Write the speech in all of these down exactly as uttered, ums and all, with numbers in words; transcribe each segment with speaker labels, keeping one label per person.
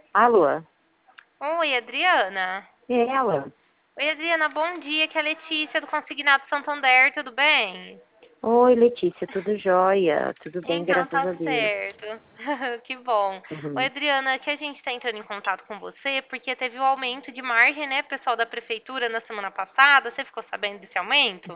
Speaker 1: Alô?
Speaker 2: Oi, Adriana.
Speaker 1: É ela?
Speaker 2: Oi, Adriana, bom dia. Aqui é a Letícia do Consignado Santander, tudo bem?
Speaker 1: Oi, Letícia, tudo jóia? Tudo bem,
Speaker 2: Então,
Speaker 1: graças
Speaker 2: tá
Speaker 1: a Deus.
Speaker 2: certo. Que bom. Oi,
Speaker 1: Uhum.
Speaker 2: Adriana, aqui a gente está entrando em contato com você porque teve o aumento de margem, né, pessoal da prefeitura na semana passada. Você ficou sabendo desse aumento?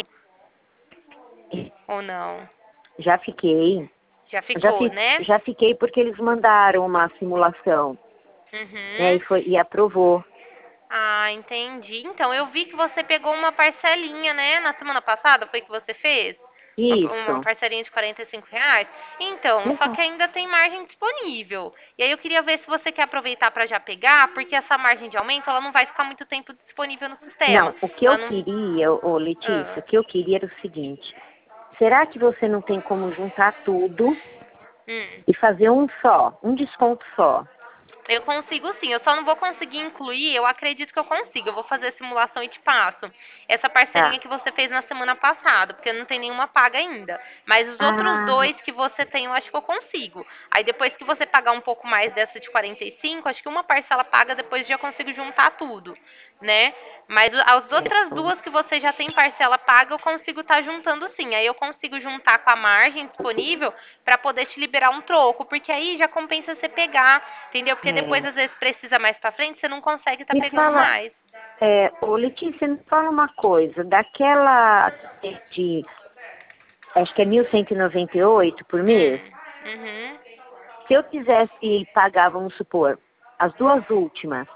Speaker 2: Ou não?
Speaker 1: Já fiquei.
Speaker 2: Já
Speaker 1: Já,
Speaker 2: ficou,
Speaker 1: fi,
Speaker 2: né?
Speaker 1: já fiquei porque eles mandaram uma simulação, né? E,
Speaker 2: Uhum.
Speaker 1: foi, e aprovou.
Speaker 2: Ah, entendi. Então, eu vi que você pegou uma parcelinha, né? Na semana passada, foi que você fez? Uma, uma
Speaker 1: Isso.
Speaker 2: parcelinha de quarenta e cinco reais? Então, só
Speaker 1: Uhum.
Speaker 2: que ainda tem margem disponível. E aí eu queria ver se você quer aproveitar para já pegar, porque essa margem de aumento, ela não vai ficar muito tempo disponível no sistema.
Speaker 1: Não, o que eu
Speaker 2: Ela não...
Speaker 1: queria, ô, Letícia,
Speaker 2: Ah.
Speaker 1: o que eu queria era o seguinte. Será que você não tem como juntar tudo
Speaker 2: Hum.
Speaker 1: e fazer um só, um desconto só?
Speaker 2: Eu consigo sim, eu só não vou conseguir incluir, eu acredito que eu consigo. Eu vou fazer a simulação e te passo. Essa parcelinha
Speaker 1: Tá.
Speaker 2: que você fez na semana passada, porque não tem nenhuma paga ainda. Mas os outros
Speaker 1: Ah,
Speaker 2: dois que você tem, eu acho que eu consigo. Aí depois que você pagar um pouco mais dessa de quarenta e cinco, acho que uma parcela paga, depois já consigo juntar tudo, né? Mas as outras
Speaker 1: é.
Speaker 2: duas que você já tem parcela paga, eu consigo estar juntando sim. Aí eu consigo juntar com a margem disponível para poder te liberar um troco, porque aí já compensa você pegar, entendeu? Porque depois
Speaker 1: É.
Speaker 2: às vezes precisa mais para frente, você não consegue estar
Speaker 1: Me
Speaker 2: pegando
Speaker 1: fala,
Speaker 2: mais.
Speaker 1: é, ô Letícia, me fala uma coisa, daquela de, acho que é mil cento e noventa e oito por mês,
Speaker 2: Hum. Uhum.
Speaker 1: se eu quisesse pagar, vamos supor, as duas últimas,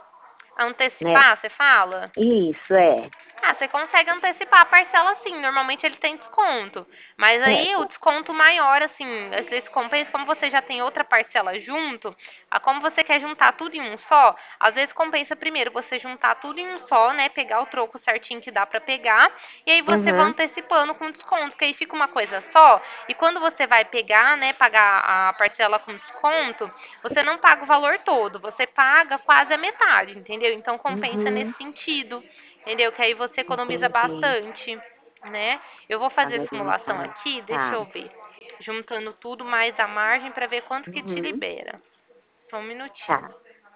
Speaker 1: né?
Speaker 2: Antecipar, você fala?
Speaker 1: Isso, é.
Speaker 2: Ah, você consegue antecipar a parcela sim, normalmente ele tem desconto. Mas
Speaker 1: É.
Speaker 2: aí o desconto maior, assim, às vezes compensa, como você já tem outra parcela junto, a como você quer juntar tudo em um só, às vezes compensa primeiro você juntar tudo em um só, né? Pegar o troco certinho que dá pra pegar, e aí você vai
Speaker 1: Uhum,
Speaker 2: antecipando com desconto, que aí fica uma coisa só, e quando você vai pegar, né, pagar a parcela com desconto, você não paga o valor todo, você paga quase a metade, entendeu? Então compensa
Speaker 1: uhum,
Speaker 2: nesse sentido. Entendeu? Que aí você economiza
Speaker 1: entendi.
Speaker 2: bastante, né? Eu vou fazer
Speaker 1: Paga
Speaker 2: simulação
Speaker 1: metade.
Speaker 2: aqui, deixa
Speaker 1: Tá.
Speaker 2: eu ver. Juntando tudo mais a margem para ver quanto que te
Speaker 1: Uhum,
Speaker 2: libera. Só um minutinho.
Speaker 1: tá.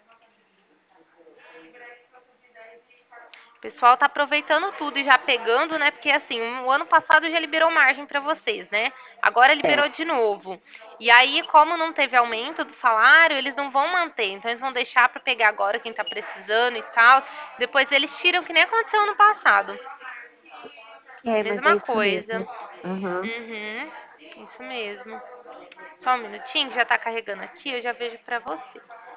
Speaker 2: O pessoal tá aproveitando tudo e já pegando, né? Porque assim, o ano passado já liberou margem para vocês, né? Agora liberou
Speaker 1: Certo.
Speaker 2: de novo. E aí, como não teve aumento do salário, eles não vão manter. Então eles vão deixar para pegar agora quem tá precisando e tal. Depois eles tiram que nem aconteceu ano passado.
Speaker 1: É, mas é
Speaker 2: Mesma
Speaker 1: isso
Speaker 2: coisa.
Speaker 1: mesmo. Uhum.
Speaker 2: Uhum, isso mesmo. Só um minutinho, que já tá carregando aqui, eu já vejo pra você.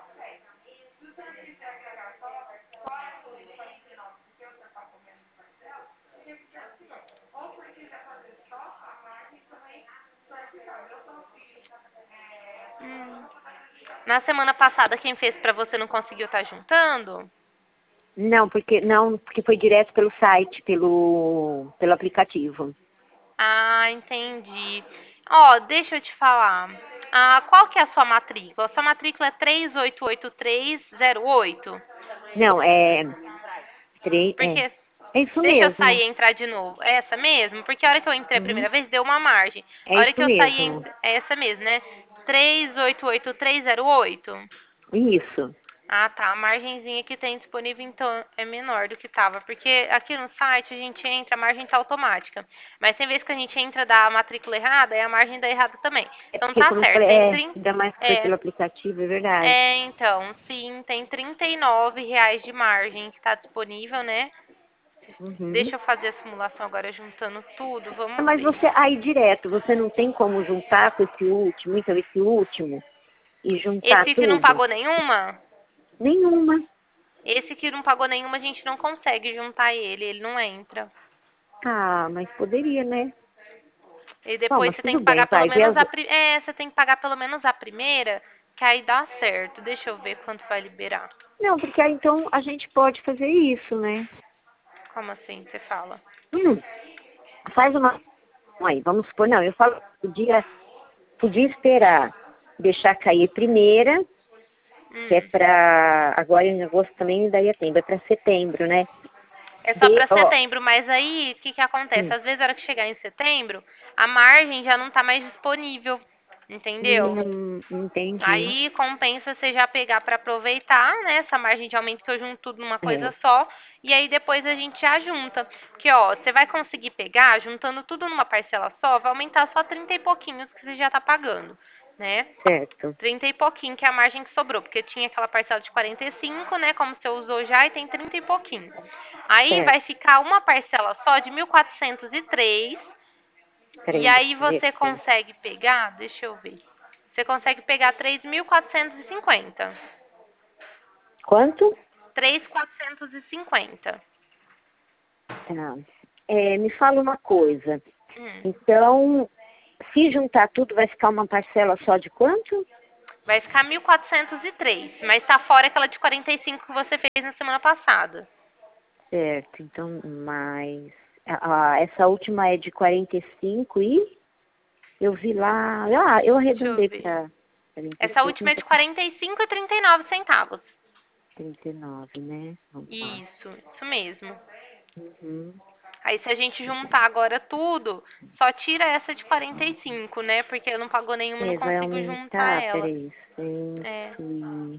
Speaker 2: Hum. Na semana passada, quem fez pra você não conseguiu estar juntando?
Speaker 1: Não, porque não, porque foi direto pelo site, pelo, pelo aplicativo.
Speaker 2: Ah, entendi. Ó, deixa eu te falar. Ah, qual que é a sua matrícula? A sua matrícula é três oito oito três zero oito?
Speaker 1: Não, é, três, é,
Speaker 2: Porque
Speaker 1: é isso
Speaker 2: deixa eu sair
Speaker 1: mesmo.
Speaker 2: e entrar de novo. É essa mesmo? Porque a hora que eu entrei a
Speaker 1: Uhum.
Speaker 2: primeira vez deu uma margem.
Speaker 1: É
Speaker 2: A hora
Speaker 1: isso
Speaker 2: que eu saí,
Speaker 1: mesmo.
Speaker 2: ent- é essa mesmo, né? três oito oito três zero oito?
Speaker 1: Isso.
Speaker 2: Ah, tá. A margenzinha que tem disponível, então, é menor do que tava. Porque aqui no site a gente entra, a margem tá automática. Mas tem vezes que a gente entra da matrícula errada, é a margem da errada também.
Speaker 1: É
Speaker 2: Então
Speaker 1: porque
Speaker 2: tá
Speaker 1: como eu
Speaker 2: certo,
Speaker 1: falei,
Speaker 2: tem
Speaker 1: é,
Speaker 2: trinta.
Speaker 1: ainda mais que foi
Speaker 2: É,
Speaker 1: pelo aplicativo, é verdade.
Speaker 2: é, então, sim, tem trinta e nove reais de margem que tá disponível, né?
Speaker 1: Uhum.
Speaker 2: Deixa eu fazer a simulação agora juntando tudo,
Speaker 1: Ah,
Speaker 2: vamos
Speaker 1: mas
Speaker 2: ver.
Speaker 1: você, aí direto, você não tem como juntar com esse último, então esse último, e juntar
Speaker 2: Esse que não
Speaker 1: tudo?
Speaker 2: pagou nenhuma?
Speaker 1: Nenhuma.
Speaker 2: Esse que não pagou nenhuma, a gente não consegue juntar ele, ele não entra.
Speaker 1: Ah, mas poderia, né?
Speaker 2: E
Speaker 1: Bom,
Speaker 2: depois
Speaker 1: mas
Speaker 2: você tem
Speaker 1: tudo
Speaker 2: que
Speaker 1: bem,
Speaker 2: pagar pelo
Speaker 1: vai, vê
Speaker 2: menos
Speaker 1: as...
Speaker 2: a pri... é, você tem que pagar pelo menos a primeira, que aí dá certo. Deixa eu ver quanto vai liberar.
Speaker 1: Não, porque aí então a gente pode fazer isso, né?
Speaker 2: Como assim, você fala?
Speaker 1: Hum, faz uma... Aí, vamos supor, não, eu falo, podia, podia esperar, deixar cair primeira, que é
Speaker 2: Hum.
Speaker 1: pra, agora em agosto também daí é tempo, é pra setembro, né?
Speaker 2: É só
Speaker 1: De,
Speaker 2: para
Speaker 1: ó,
Speaker 2: setembro, mas aí o que que acontece?
Speaker 1: hum,
Speaker 2: Às vezes na hora que chegar em setembro, a margem já não tá mais disponível. entendeu?
Speaker 1: Hum, entendi.
Speaker 2: Aí compensa você já pegar para aproveitar, né, essa margem de aumento que eu junto tudo numa
Speaker 1: É,
Speaker 2: coisa só, e aí depois a gente já junta. Porque, ó, você vai conseguir pegar, juntando tudo numa parcela só, vai aumentar só trinta e pouquinhos que você já tá pagando, né?
Speaker 1: certo,
Speaker 2: trinta e pouquinho, que é a margem que sobrou, porque tinha aquela parcela de quarenta e cinco, né, como você usou já, e tem trinta e pouquinho. Aí vai
Speaker 1: certo.
Speaker 2: ficar uma parcela só de mil quatrocentos e três, e
Speaker 1: Peraí, deixa
Speaker 2: aí
Speaker 1: eu ver
Speaker 2: você
Speaker 1: aqui.
Speaker 2: consegue pegar, deixa eu ver. Você consegue pegar três mil quatrocentos e cinquenta.
Speaker 1: Quanto?
Speaker 2: três mil quatrocentos e cinquenta.
Speaker 1: Tá. É, me fala uma coisa.
Speaker 2: Hum.
Speaker 1: Então, se juntar tudo, vai ficar uma parcela só de quanto?
Speaker 2: Vai ficar mil quatrocentos e três, mas tá fora aquela de quarenta e cinco que você fez na semana passada.
Speaker 1: Certo, então, mais... Ah, essa última é de quarenta e cinco e eu vi lá... Ah, eu
Speaker 2: Deixa eu
Speaker 1: arredondei
Speaker 2: ver.
Speaker 1: para quarenta e
Speaker 2: Essa
Speaker 1: cinco,
Speaker 2: última
Speaker 1: não
Speaker 2: é de
Speaker 1: tô...
Speaker 2: quarenta e cinco e trinta e nove centavos.
Speaker 1: trinta e nove, né? Vamos lá.
Speaker 2: Isso, isso mesmo.
Speaker 1: Uhum.
Speaker 2: Aí se a gente juntar agora tudo, só tira essa de quarenta e cinco, né? Porque eu não pagou nenhuma, não
Speaker 1: É, vai
Speaker 2: consigo juntar
Speaker 1: aumentar,
Speaker 2: ela.
Speaker 1: peraí, cento
Speaker 2: É.
Speaker 1: e...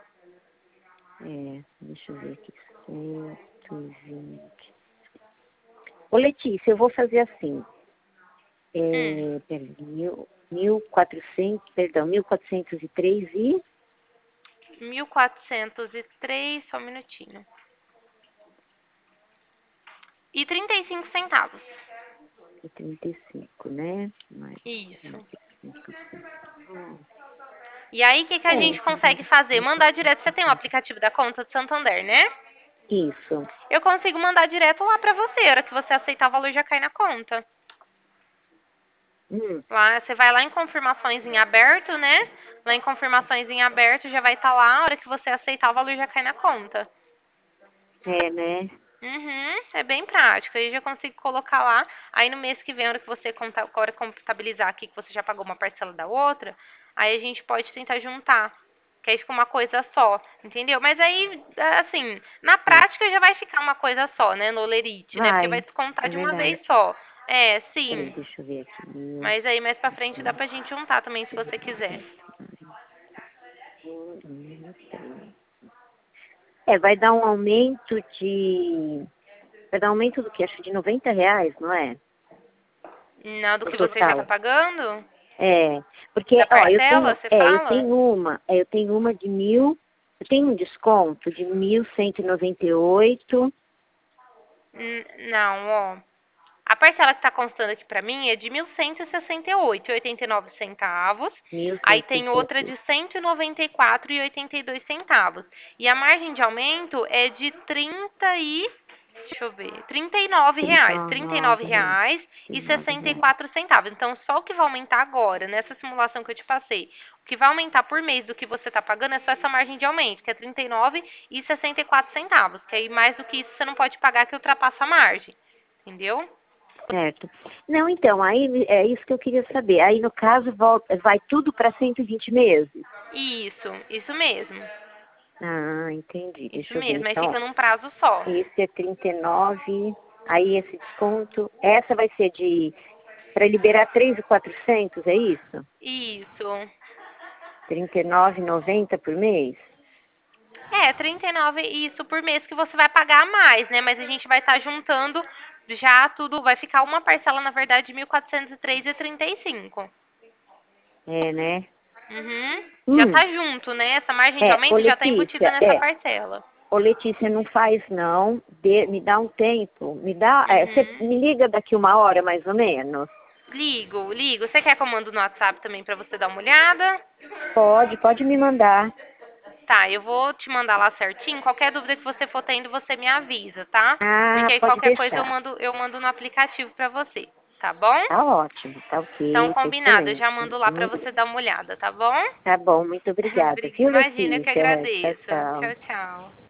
Speaker 1: É, deixa eu ver aqui, cento e vinte. Ô, Letícia, eu vou fazer assim.
Speaker 2: Hum.
Speaker 1: É, peraí, mil, mil quatrocentos, perdão, mil quatrocentos e três e...
Speaker 2: mil quatrocentos e três, só um minutinho. E trinta e cinco centavos.
Speaker 1: e trinta e cinco, né? Mais
Speaker 2: Isso.
Speaker 1: trinta e cinco centavos.
Speaker 2: E aí, o que, que a
Speaker 1: É,
Speaker 2: gente consegue fazer? Mandar direto. Você tem o aplicativo da conta do Santander, né?
Speaker 1: isso.
Speaker 2: Eu consigo mandar direto lá pra você. A hora que você aceitar, o valor já cai na conta.
Speaker 1: Hum,
Speaker 2: Lá, você vai lá em confirmações em aberto, né? Lá em confirmações em aberto já vai estar lá. A hora que você aceitar, o valor já cai na conta.
Speaker 1: é, né?
Speaker 2: Uhum, é bem prático. Aí já consigo colocar lá. Aí no mês que vem, a hora que você conta, a hora que contabilizar aqui que você já pagou uma parcela da outra, aí a gente pode tentar juntar. Que aí fica uma coisa só, entendeu? Mas aí, assim, na
Speaker 1: É,
Speaker 2: prática já vai ficar uma coisa só, né, no Olerite, né? Porque vai
Speaker 1: vai,
Speaker 2: descontar
Speaker 1: é
Speaker 2: de uma
Speaker 1: verdade.
Speaker 2: vez só. É,
Speaker 1: Peraí,
Speaker 2: sim.
Speaker 1: deixa eu ver aqui. Mil,
Speaker 2: Mas aí mais pra frente dá
Speaker 1: quatrocentos,
Speaker 2: pra gente juntar também, se você quiser.
Speaker 1: mil, três. É, vai dar um aumento de... Vai dar um aumento do quê? Acho que de noventa reais, não é?
Speaker 2: Não, do
Speaker 1: O
Speaker 2: que você já tá
Speaker 1: total.
Speaker 2: pagando?
Speaker 1: É, porque,
Speaker 2: Da
Speaker 1: ó, eu tenho,
Speaker 2: parcela, você
Speaker 1: é, eu
Speaker 2: fala?
Speaker 1: tenho uma, é, eu tenho uma de mil, eu tenho um desconto de mil cento e noventa e oito.
Speaker 2: N- Não, ó. A parcela que está constando aqui para mim é de mil cento e sessenta e oito e oitenta e nove centavos.
Speaker 1: mil
Speaker 2: Aí
Speaker 1: cento e
Speaker 2: tem
Speaker 1: sessenta
Speaker 2: outra
Speaker 1: e
Speaker 2: de
Speaker 1: oito.
Speaker 2: cento e noventa e quatro e oitenta e dois centavos. E a margem de aumento é de trinta e deixa eu ver, trinta e nove
Speaker 1: trinta
Speaker 2: reais,
Speaker 1: e
Speaker 2: trinta e nove
Speaker 1: nove reais.
Speaker 2: reais e
Speaker 1: trinta e nove
Speaker 2: sessenta e
Speaker 1: reais.
Speaker 2: quatro centavos. Então só o que vai aumentar agora nessa simulação que eu te passei, o que vai aumentar por mês do que você está pagando é só essa margem de aumento, que é trinta e nove e sessenta e quatro centavos. Que aí mais do que isso você não pode pagar que ultrapassa a margem, entendeu?
Speaker 1: Certo. Não, então, aí é isso que eu queria saber. Aí, no caso, volta, vai tudo para cento e vinte meses?
Speaker 2: Isso, isso mesmo.
Speaker 1: Ah, entendi.
Speaker 2: Isso
Speaker 1: Deixa eu ver.
Speaker 2: mesmo. Aí
Speaker 1: Então,
Speaker 2: fica num prazo só.
Speaker 1: esse é trinta e nove. Aí, esse desconto. Essa vai ser de. Para liberar três mil e quatrocentos, é isso?
Speaker 2: Isso.
Speaker 1: trinta e nove e noventa por mês?
Speaker 2: É, trinta e nove isso por mês que você vai pagar a mais, né? Mas a gente vai estar juntando já tudo, vai ficar uma parcela, na verdade, de mil quatrocentos e três e trinta e cinco.
Speaker 1: É, né?
Speaker 2: Uhum. Já
Speaker 1: Hum,
Speaker 2: tá junto, né? Essa margem de
Speaker 1: é, ô
Speaker 2: aumento já tá embutida
Speaker 1: Letícia,
Speaker 2: nessa
Speaker 1: é.
Speaker 2: parcela.
Speaker 1: Ô Letícia, não faz não. Dê- me dá um tempo. Me dá. É, você
Speaker 2: Uhum.
Speaker 1: me liga daqui uma hora, mais ou menos.
Speaker 2: Ligo, ligo. Você quer que eu mando no WhatsApp também pra você dar uma olhada?
Speaker 1: Pode, pode me mandar.
Speaker 2: Tá, eu vou te mandar lá certinho. Qualquer dúvida que você for tendo, você me avisa, tá?
Speaker 1: Ah,
Speaker 2: Porque aí
Speaker 1: pode
Speaker 2: qualquer coisa eu
Speaker 1: deixar.
Speaker 2: mando, eu mando no aplicativo pra você, tá bom?
Speaker 1: Tá ótimo, tá
Speaker 2: Então,
Speaker 1: ok, tá
Speaker 2: combinado. Eu
Speaker 1: excelente.
Speaker 2: já mando lá pra
Speaker 1: Muito,
Speaker 2: você dar uma olhada, tá bom?
Speaker 1: tá bom, muito obrigada, viu,
Speaker 2: Imagina, eu que
Speaker 1: Letícia? Tchau,
Speaker 2: agradeço.
Speaker 1: tchau.
Speaker 2: Tchau, tchau.